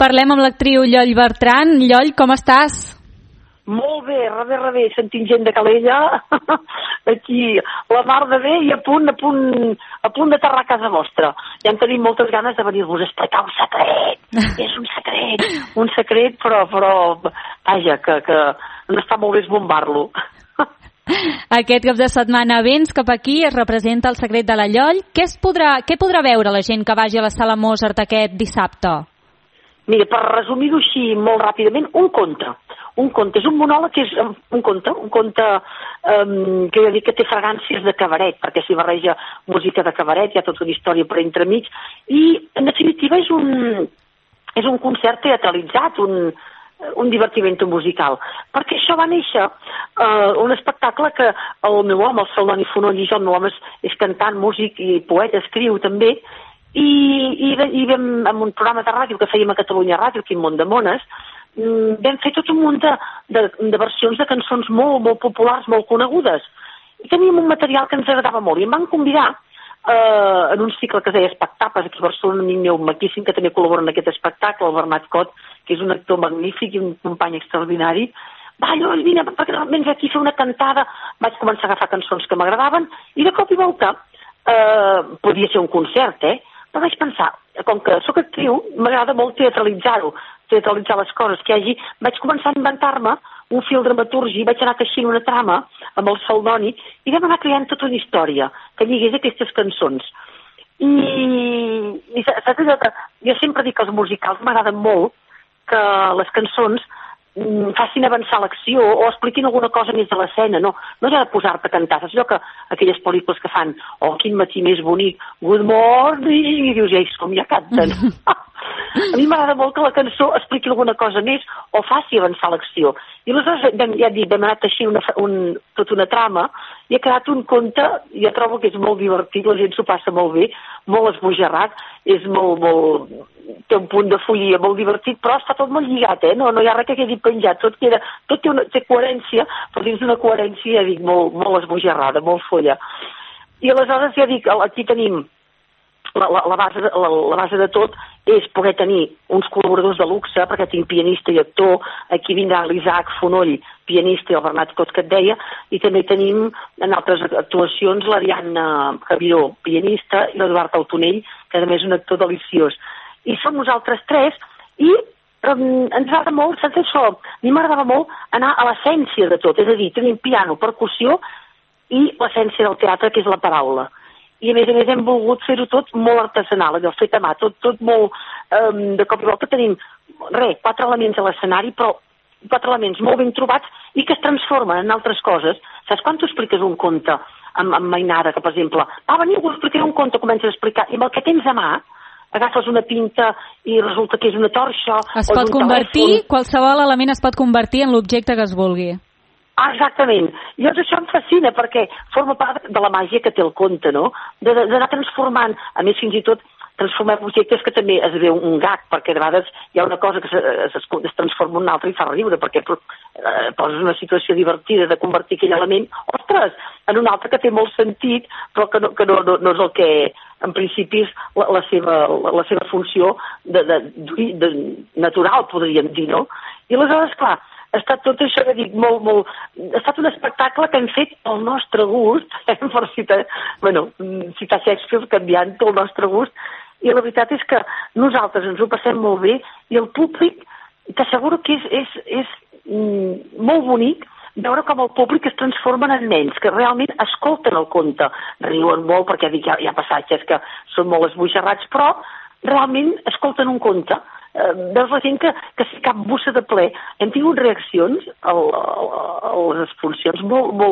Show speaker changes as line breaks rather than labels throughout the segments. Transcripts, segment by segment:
Parlem amb l'actriu Lloll Bertran. Lloll, com estàs?
Molt bé, rebé, sentint gent de Calella, aquí, la mar de bé i a punt d'aterrar a casa vostra. Ja en tenim moltes ganes de venir-vos a explicar un secret. És un secret, però vaja, que no està molt bé esbombar-lo.
Aquest cap de setmana vens cap aquí, es representa El secret de la Lloll. Què podrà veure la gent que vagi a la Sala Mozart aquest dissabte?
Mira, per resumir-ho així molt ràpidament, un conte. Un conte és un monòleg que és un conte que jo dic que té fragàncies de cabaret, perquè s'hi barreja música de cabaret, hi ha tota una història per entremig, i en definitiva és un concert teatralitzat, un divertiment musical, perquè això va néixer un espectacle que el meu home, el Celdoni Fonoll i jo, el meu home és cantant, músic i poeta, escriu també, i vam, en un programa de ràdio que fèiem a Catalunya Ràdio, aquí en Mondemones, vam fer tot un munt de versions de cançons molt, molt populars, molt conegudes. I teníem un material que ens agradava molt i em van convidar en un cicle que es deia Espectacles, aquí a Barcelona, un amic meu maquíssim que també col·labora en aquest espectacle, el Bernat Cot, que és un actor magnífic i un company extraordinari. Va, Lloll, vine, perquè vens aquí a fer una cantada. Vaig començar a agafar cançons que m'agradaven i de cop i volta podia ser un concert, però vaig pensar, com que sóc actriu, m'agrada molt teatralitzar-ho, teatralitzar les coses que hi hagi. Vaig començar a inventar-me un fil dramaturgi, vaig anar teixint una trama amb el Celdoni i vam anar creant tota una història que lligués aquestes cançons. I saps allò que jo sempre dic que els musicals m'agraden molt que les cançons facin avançar l'acció o expliquin alguna cosa més de l'escena, no ja de posar-te a cantar, saps allò que aquelles pel·lícules que fan, quin matí més bonic, good morning, i dius, ja hi som, ja canten. A mi m'agrada molt que la cançó expliqui alguna cosa més o faci avançar l'acció. I aleshores, ja et dic, vam anar teixint tota una trama i ha quedat un conte, jo trobo que és molt divertit, la gent s'ho passa molt bé, molt esbojarrat, és molt té un punt de follia molt divertit, però està tot molt lligat, no hi ha res que quedi penjat, tot té coherència, però dins d'una coherència, ja dic, molt esbojarrada, molt folla. I aleshores, ja dic, aquí tenim la base de tot és poder tenir uns col·laboradors de luxe, perquè tinc pianista i actor, aquí vindrà l'Isaac Fonoll, pianista, i el Bernat Cot, que et deia, i també tenim en altres actuacions l'Ariadna Javiró, pianista, i l'Eduard Autonell, que a més és un actor deliciós. I som nosaltres tres, i ens agrada molt, saps això? A mi m'agradava molt anar a l'essència de tot, és a dir, tenim piano, percussió i l'essència del teatre, que és la paraula. I a més hem volgut fer-ho tot molt artesanal, allò fet a mà, tot molt... de cop i volta tenim, 4 elements a l'escenari, però 4 elements molt ben trobats i que es transformen en altres coses. Saps quan tu expliques un conte amb mainada, que per exemple, veniu, us explicaré un conte, comences a explicar, i amb el que tens a mà, agafes una pinta i resulta que és una torxa...
Es pot convertir, qualsevol element es pot convertir en l'objecte que es vulgui.
Exactament. I llavors això em fascina perquè forma part de la màgia que té el conte, no? D'anar transformant, a més fins i tot transformar projectes que també es veu un gag, perquè de vegades hi ha una cosa que es transforma en una altra i fa riure, perquè poses una situació divertida de convertir aquell element, ostres, en un altre que té molt sentit, però que no és el que en principi és la seva funció natural, podríem dir, no? I aleshores, clar, ha estat tot això que dic, ha estat un espectacle que hem fet al nostre gust, per citar Shakespeare, canviant el nostre gust, i la veritat és que nosaltres ens ho passem molt bé i el públic t'asseguro que és molt bonic veure com el públic es transformen en nens, que realment escolten el conte, riuen molt perquè dic, hi ha passatges que són molt esbojarrats, però realment escolten un conte. Veus la gent que s'hi cap bussa de ple. Hem tingut reaccions a les exposicions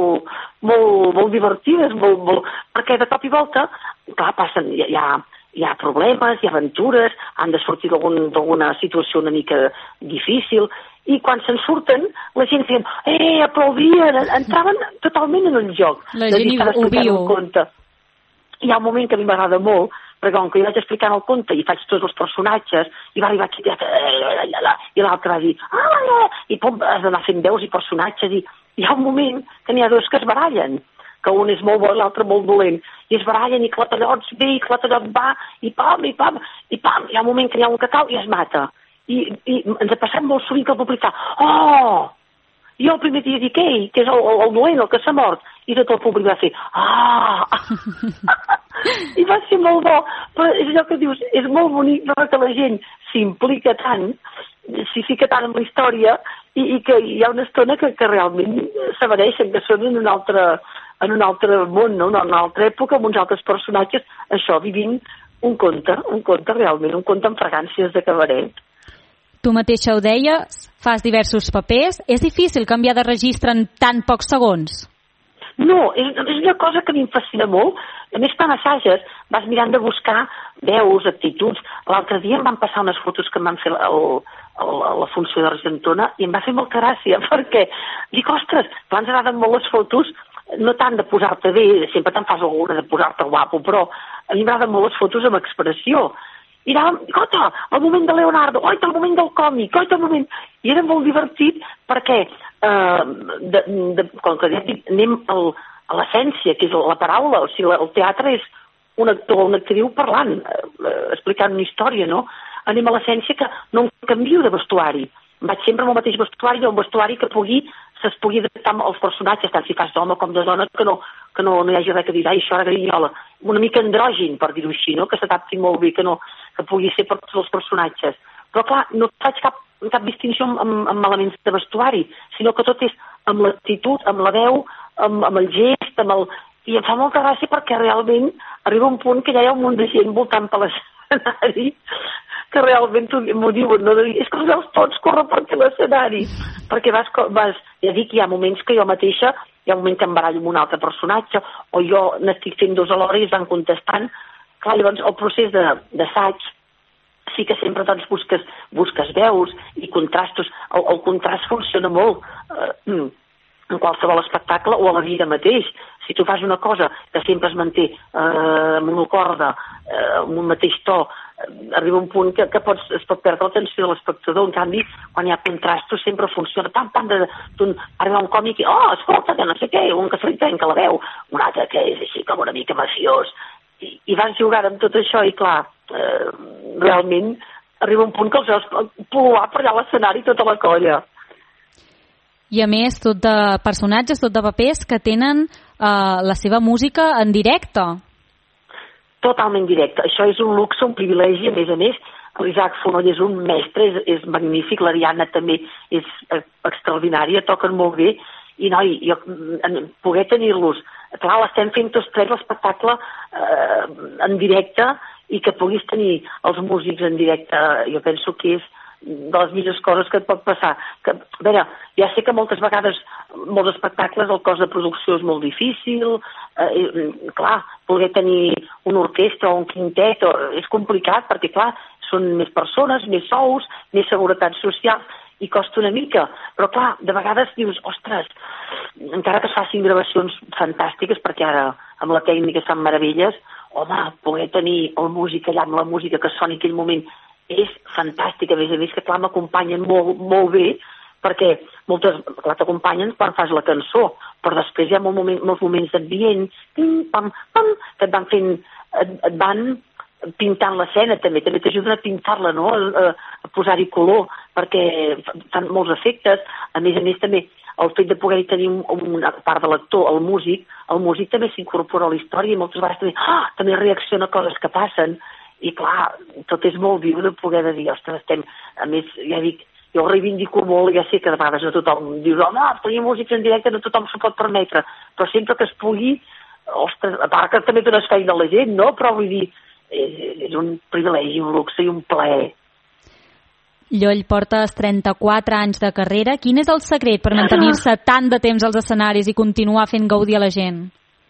molt divertides, perquè de cop i volta, clar, passen, hi ha problemes, hi ha aventures, han de sortir d'alguna situació una mica difícil, i quan se'n surten, la gent diuen, aplaudien, entraven totalment en el joc.
La gent ho viu.
Hi ha un moment que a mi m'agrada molt, perquè com que jo vaig explicant el conte i faig tots els personatges, i va arribar aquí i l'altre va dir i pom, has d'anar fent veus i personatges, i hi ha un moment que n'hi ha dos que es barallen, que un és molt bo i l'altre molt dolent, i es barallen i clatallots ve i clatallot va, i pam, hi ha un moment que n'hi ha un que cau i es mata. i ens ha passat molt sovint que el públic fa oh! I jo el primer dia dic, ei, que és el dolent, el que s'ha mort, i tot el públic va fer ah! I va ser molt bo, però és allò que dius, és molt bonic que la gent s'implica tant, s'hi fica tant en la història i que hi ha una estona que realment s'avaneixen, que són en un altre món, no? En una altra època, amb uns altres personatges, això, vivint un conte realment, un conte amb fragàncies de cabaret.
Tu mateixa ho deies, fas diversos papers. És difícil canviar de registre en tan pocs segons?
No, és una cosa que a mi em fascina molt. A més, quan assages, vas mirant de buscar veus, actituds. L'altre dia em van passar unes fotos que em van fer la funció d'Argentona i em va fer molta gràcia, perquè dic, ostres, ens agraden molt les fotos, no tant de posar-te bé, sempre te'n fas alguna de posar-te guapo, però a mi m'agraden molt les fotos amb expressió. I anàvem, cota, el moment de Leonardo, oita, el moment del còmic, oita, el moment... I era molt divertit perquè, com que ja dic, anem a l'essència, que és la paraula, o sigui, el teatre és un actor o una actriu parlant, explicant una història, no? Anem a l'essència que no em canvio de vestuari. Vaig sempre amb el mateix vestuari, un vestuari que se'ls pugui adaptar als personatges, tant si fas d'home com de dona, que no hi hagi res que dir, això era grinyola. Una mica andrògin, per dir-ho així, no? Que s'adapti molt bé, que pugui ser per tots els personatges. Però clar, no faig cap distinció amb elements de vestuari, sinó que tot és amb l'actitud, amb la veu, amb el gest, i em fa molta gràcia perquè realment arriba un punt que ja hi ha un munt de gent voltant per l'escenari que realment m'ho diuen, no? És que els veus tots córrer per aquí l'escenari, perquè ja dic, hi ha moments que jo mateixa, hi ha un moment que em barallo amb un altre personatge, o jo n'estic fent dos alhora i es van contestant. Clar, llavors el procés d'assaig sí que sempre doncs, busques veus i contrastos. El contrast funciona molt en qualsevol espectacle o a la vida mateix. Si tu fas una cosa que sempre es manté monocorda, amb un mateix to, arriba un punt que es pot perdre l'atenció de l'espectador. En canvi, quan hi ha contrastos sempre funciona. Arriba un còmic i, escolta, que no sé què, un que se li trenca la veu, un altre que és així com una mica mafiós. I vas jugant amb tot això i, clar, realment arriba un punt que els veus pol·luar per allà a l'escenari tota la colla.
I a més, tot de personatges, tot de papers que tenen la seva música en directe.
Totalment directe. Això és un luxe, un privilegi, a més, l'Isaac Fonoll és un mestre, és magnífic, l'Ariadna també és extraordinària, toquen molt bé, i jo poder tenir-los, clar, l'estem fent tots tres l'espectacle en directe, i que puguis tenir els músics en directe, jo penso que és de les millors coses que et pot passar. A veure, ja sé que moltes vegades, molts espectacles, el cost de producció és molt difícil, clar, poder tenir una orquestra o un quintet és complicat, perquè clar, són més persones, més sous, més seguretat social, i costa una mica, però clar, de vegades dius, ostres, encara que es facin gravacions fantàstiques, perquè ara amb la tècnica es fan meravelles, home, poder tenir el músic allà amb la música que soni en aquell moment és fantàstic, a més que clar m'acompanyen molt bé, perquè clar, t'acompanyen quan fas la cançó, però després hi ha molts moments d'ambient, pam, pam, que et van pintant l'escena també t'ajuden a pintar-la, no? A posar-hi color, perquè fan molts efectes. A més també el fet de poder tenir una part de l'actor, el músic també s'incorpora a la història i moltes vegades també reacciona a coses que passen. I clar, tot és molt viu de poder dir, ostres, a més, ja dic, jo ho reivindico molt, ja sé que de vegades no tothom diu, tenir músics en directe no tothom s'ho pot permetre, però sempre que es pugui, ostres, a part que també dones feina a la gent, no? Però vull dir, és un privilegi, un luxe i un plaer.
Lloll, portes 34 anys de carrera. Quin és el secret per mantenir-se tant de temps als escenaris i continuar fent gaudir a la gent?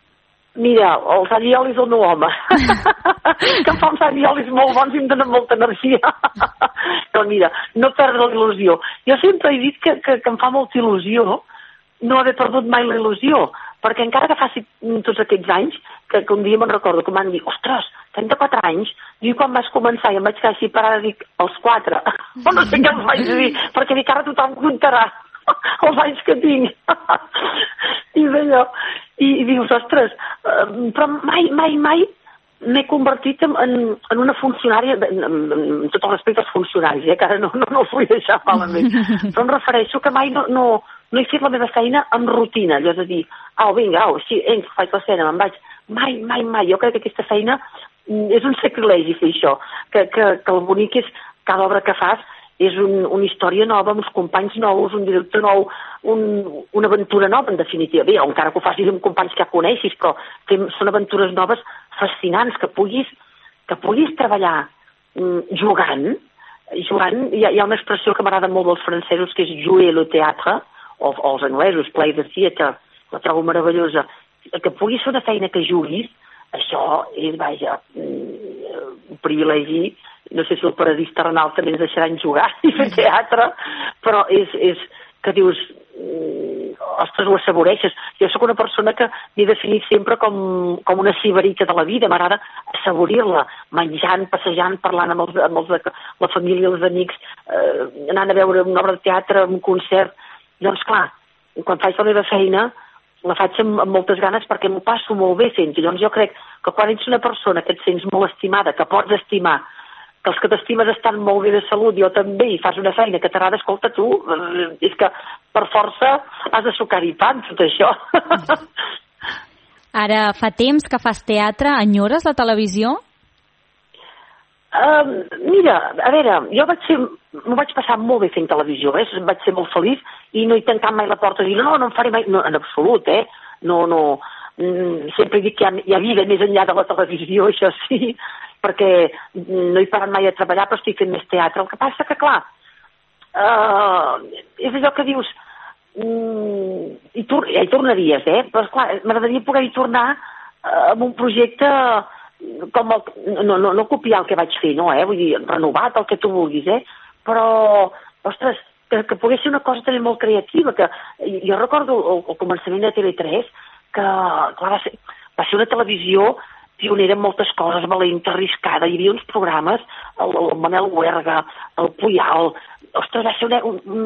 Mira, els aliolis del meu home, que em fa uns aliolis molt bons i em donen molta energia. Però mira, no perdre la il·lusió. Jo sempre he dit que em fa molta il·lusió no haver perdut mai la il·lusió, perquè encara que faci tots aquests anys, que un dia me'n recordo que m'han dit, ostres, 34 anys, i quan vas començar i em vaig quedar així parada, dic, els 4, o no sé què els vaig dir, perquè dic, ara tothom comptarà els anys que tinc. I d'allò, i dius, ostres, però mai m'he convertit en una funcionària, amb tot el respecte als funcionaris, que ara no els vull deixar malament, però em refereixo que mai no he fet la meva feina amb rutina, allò de dir, vinga, sí, faig l'escena, me'n vaig. Mai. Jo crec que aquesta feina és un sacrilegi fer això, que el bonic és cada obra que fas és una història nova, amb uns companys nous, un director nou, una aventura nova, en definitiva. Bé, encara que ho facis amb companys que ja coneixis, però són aventures noves fascinants, que puguis treballar jugant. Hi ha una expressió que m'agrada molt dels francesos, que és jouer le théâtre, o els anglesos, play the theatre, la trobo meravellosa. Que puguis fer una feina que juguis, això és, vaja, un privilegi. No sé si el paradís terrenal també ens deixaran jugar i fer teatre, però és que dius, ostres, ho assaboreixes. Jo sóc una persona que m'he definit sempre com una sibarica de la vida, m'agrada assaborir-la, menjant, passejant, parlant amb la família, els amics, anant a veure una obra de teatre, un concert. Doncs clar, quan faig la meva feina la faig amb moltes ganes perquè m'ho passo molt bé fent-ho. Llavors jo crec que quan ets una persona que et sents molt estimada, que pots estimar, que els que t'estimes estan molt bé de salut, jo també, i fas una feina que t'agrada, escolta tu, és que per força has de sucar-hi pan, tot això.
Ara fa temps que fas teatre, enyores la televisió?
Mira, a veure, jo m'ho vaig passar molt bé fent televisió, vaig ser molt feliç i no he tancat mai la porta de dir no em faré mai, no, en absolut, no, sempre dic que hi ha vida més enllà de la televisió, això sí, perquè no he parat mai a treballar, però estic fent més teatre. El que passa que, clar, és allò que dius, hi tornaries, però clar, m'agradaria poder-hi tornar amb un projecte com no copiar el que vaig fer, vull dir, renovat, el que tu vulguis, però, ostres, que pogués ser una cosa també molt creativa, que jo recordo el començament de TV3, que, clar, va ser una televisió pionera en moltes coses, valenta, arriscada, hi havia uns programes, el Manel Huerga, el Puyal, ostres, va ser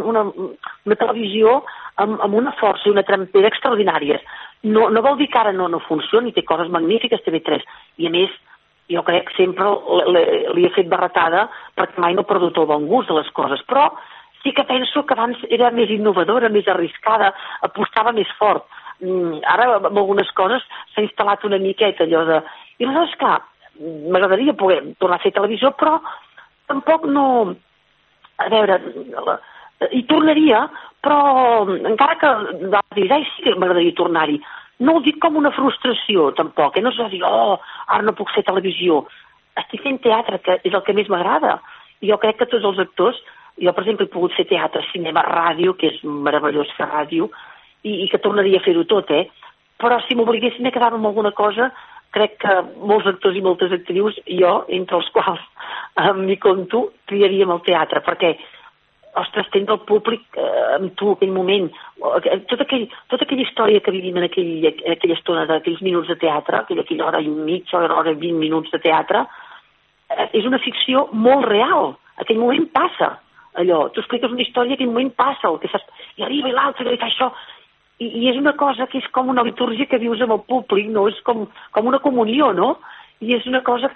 una televisió amb una força i una trempera extraordinàries. No vol dir que ara no funcioni, té coses magnífiques TV3, i a més jo crec que sempre li he fet barretada perquè mai no he perdut el bon gust de les coses, però sí que penso que abans era més innovadora, més arriscada, apostava més fort. Ara amb algunes coses s'ha instal·lat una miqueta allò de... I aleshores, clar, m'agradaria poder tornar a fer televisió, però tampoc no... A veure, hi tornaria, però encara que diràs, sí que m'agradaria tornar-hi. No ho dic com una frustració, tampoc, no és a dir, ara no puc fer televisió. Estic fent teatre, que és el que més m'agrada. I jo crec que tots els actors, jo per exemple he pogut fer teatre, cinema, ràdio, que és meravellós fer ràdio, i que tornaria a fer-ho tot, Però si m'obliguessin a quedar-me amb alguna cosa, crec que molts actors i moltes actrius, jo, entre els quals m'hi compto, triaríem el teatre, perquè ostres, tens el públic amb tu aquell moment, tota aquella història que vivim en aquella estona d'aquells minuts de teatre, aquella hora i mitja, hora i 20 minuts de teatre, és una ficció molt real. Aquell moment passa, allò. Tu expliques una història, aquell moment passa, i arriba i l'altre, i fa això. I és una cosa que és com una litúrgia que vius amb el públic, no? És com una comunió, no? I és una cosa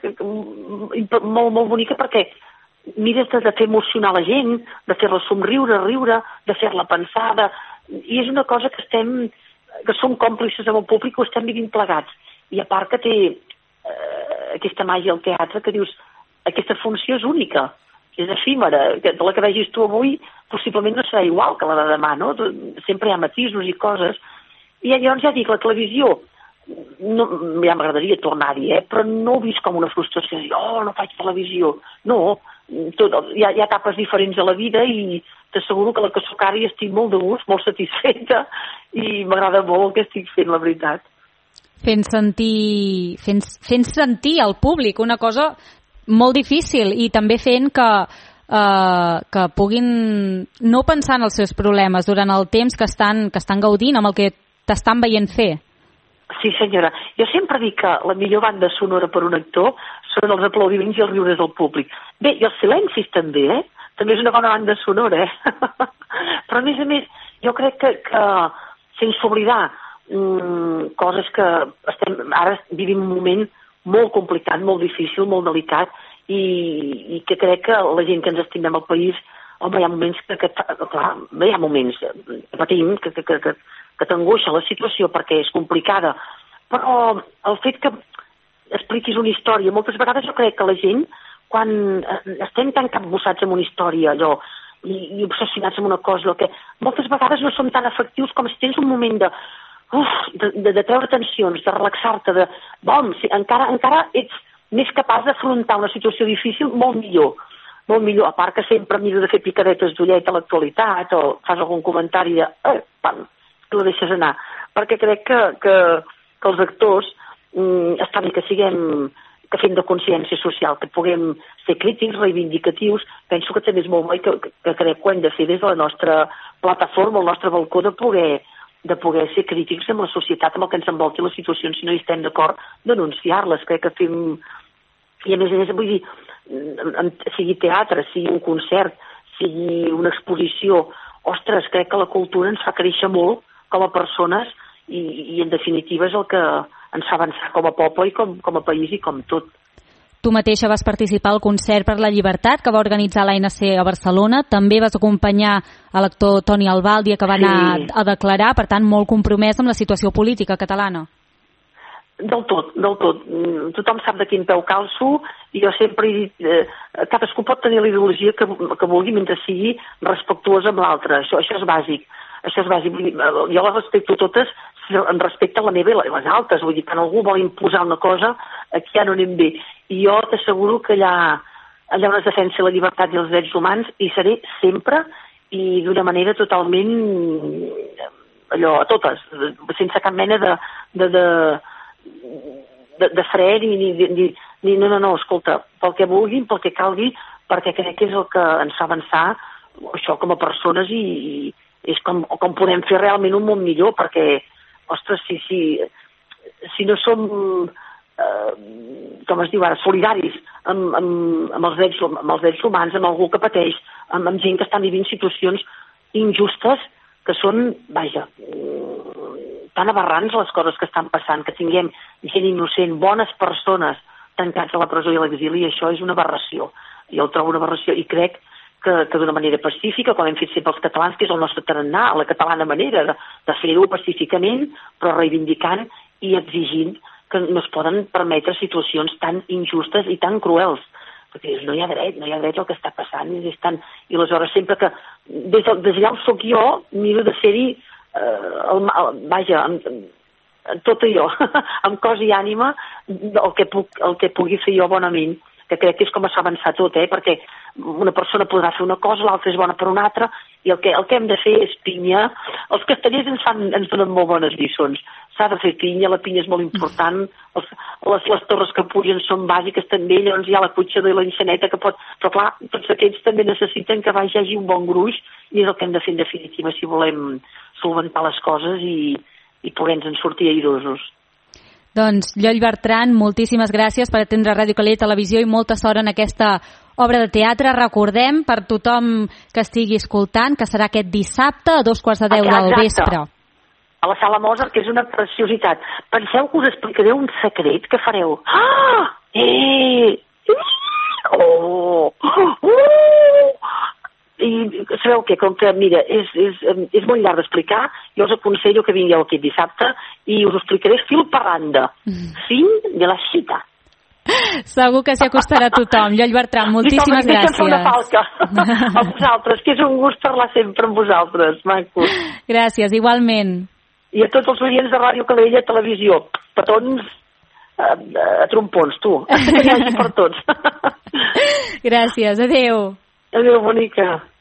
molt, molt bonica perquè mires de fer emocionar la gent, de fer-la somriure, riure, de fer-la pensar, i és una cosa que som còmplices amb el públic, ho estem vivint plegats. I a part que té aquesta màgia al teatre que dius, aquesta funció és única, és efímera, que la que vegis tu avui possiblement no serà igual que la de demà, no? Sempre hi ha matisos i coses. I llavors ja dic, la televisió, ja m'agradaria tornar-hi, però no ho vist com una frustració, dir, no faig televisió. No, hi ha etapes diferents a la vida i t'asseguro que la que soc ara hi estic molt de gust, molt satisfeta i m'agrada molt el que estic fent, la veritat.
Fent sentir al públic una cosa molt difícil i també fent que puguin no pensar en els seus problemes durant el temps que estan gaudint amb el que t'estan veient fer.
Sí, senyora. Jo sempre dic que la millor banda sonora per un actor són els aplaudiments i els riures del públic. Bé, i els silencis també, També és una bona banda sonora, Però a més, jo crec que sense oblidar coses que ara vivim un moment molt complicat, molt difícil, molt delicat, i que crec que la gent que ens estimem al país, home, hi ha moments hi ha moments que patim, que t'angoixa la situació perquè és complicada, però el fet que expliquis una història, moltes vegades jo crec que la gent, quan estem tan capbussats en una història, allò, i obsessionats amb una cosa, que moltes vegades no som tan efectius com si tens un moment de treure tensions, de relaxar-te, encara ets més capaç d'afrontar una situació difícil molt millor, a part que sempre miro de fer picadetes d'ullet a l'actualitat o fas algun comentari de pam, i la deixes anar, perquè crec que els actors està bé que fem de consciència social, que puguem ser crítics, reivindicatius. Penso que també és molt bo i que crec que ho hem de fer des de la nostra plataforma, el nostre balcó, de poder ser crítics amb la societat, amb el que ens envolti les situacions, si no hi estem d'acord, denunciar-les. Crec que fem... I a més, vull dir, sigui teatre, sigui un concert, sigui una exposició, ostres, crec que la cultura ens fa créixer molt com a persones i en definitiva és el que ens fa avançar com a poble i com a país i com tot.
Tu mateixa vas participar al Concert per la Llibertat que va organitzar l'ANC a Barcelona. També vas acompanyar a l'actor Toni Albà el dia que va anar a declarar, per tant, molt compromès amb la situació política catalana.
Del tot. Tothom sap de quin peu calço i jo sempre he dit cadascú pot tenir la ideologia que vulgui mentre sigui respectuós amb l'altre. Això és bàsic. Jo les respecto totes en respecte a la meva i les altres. Vull dir, quan algú vol imposar una cosa, aquí ja no anem bé. I jo t'asseguro que allà on es defensa la llibertat i els drets humans hi seré sempre i d'una manera totalment a totes, sense cap mena de fre ni no, escolta, pel que vulguin, pel que calgui, perquè crec que és el que ens fa avançar això com a persones i és com podem fer realment un món millor, perquè, ostres, si no som com es diu ara, solidaris amb els drets humans, amb algú que pateix, amb gent que estan vivint situacions injustes que són, tan aberrants les coses que estan passant, que tinguem gent innocent, bones persones tancats a la presó i a l'exili, i això és una aberració. Jo ho trobo una aberració i crec que d'una manera pacífica, com hem fet sempre els catalans, que és el nostre tarannà, la catalana manera de fer-ho pacíficament, però reivindicant i exigint que no es poden permetre situacions tan injustes i tan cruels. Perquè no hi ha dret el que està passant. I aleshores sempre que, des d'allà on soc jo, miro de ser-hi, amb tot allò, amb cos i ànima, el que pugui fer jo bonament, que crec que és com s'ha avançat tot, perquè una persona podrà fer una cosa, l'altra és bona per una altra, i el que hem de fer és pinya. Els castellers ens donen molt bones lliçons. S'ha de fer pinya, la pinya és molt important, les torres que pugen són bàsiques també, llavors hi ha la cotxador i l'enxaneta que pot... Però clar, tots aquests també necessiten que hi hagi un bon gruix, i és el que hem de fer en definitiva si volem solventar les coses i poder-nos en sortir airosos.
Doncs, Lloll Bertran, moltíssimes gràcies per atendre Ràdio Calella Televisió i molta sort en aquesta obra de teatre. Recordem, per tothom que estigui escoltant, que serà aquest dissabte a 2:15 del vespre.
A la Sala Mozart, que és una preciositat. Penseu que us explicaré un secret que fareu. I sabeu què? Com que, mira, és molt llarg d'explicar, jo us aconsello que vingueu aquest dissabte i us ho explicaré fil per randa. Fin de la cita.
Segur que s'hi acostarà a tothom. Lloll Bertran, moltíssimes gràcies.
Una falca a vosaltres, que és un gust parlar sempre amb vosaltres, macos.
Gràcies, igualment.
I a tots els oients de Ràdio Calella Televisió, petons a trompons, tu. Que hi hagi per tots.
Gràcies, adéu.
Adéu, bonica.